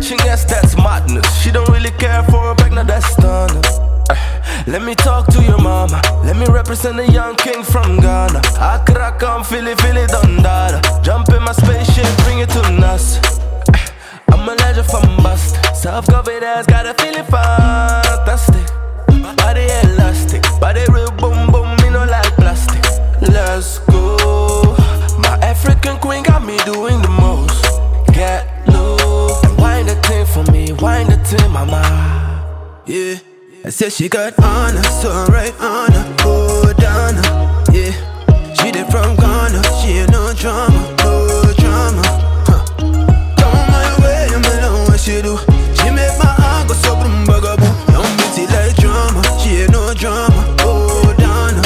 attention, yes, that's madness. She don't really care for a pregnant, that's stunner. Let me talk to your mama. Let me represent a young king from Ghana. Accra, come, Philly, Dundada. Jump in my spaceship, bring it to NASA. I'm a legend from Boston. Self-covered ass, got a feeling fantastic. Body elastic, body real boom boom, me no like plastic. Let's go. My African queen got me doing the most. Get low and wind the thing for me, wind the thing, mama. Yeah, I said she got honor, so I'm right on her. Oh, Donna, yeah. She did from Ghana, she ain't no drama, no drama. Come on my way, I'm alone, what she do? She make my heart go so boom bugaboo. Don't beat it like drama, she ain't no drama. Oh, Donna.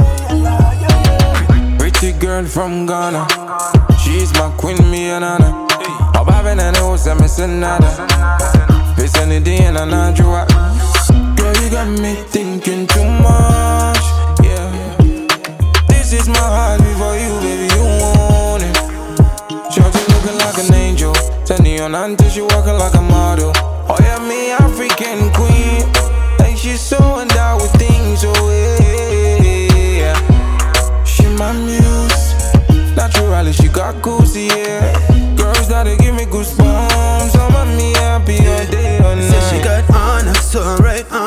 Pretty girl from Ghana, she's my queen, me and Anna. I'm having an house, I'm missing nada. It's any day and I know you are. Girl, you got me thinking too much, yeah. This is my heart before you, baby, you want it. Shorty looking like an angel, turning on until she walking like a model. Oh yeah, me African queen, like she's so endowed with things, oh yeah. She my muse, naturally she got goosey, yeah. Girls that'll give me goosebumps, I'm me happy all day, all night. Said she got honor, so I'm right on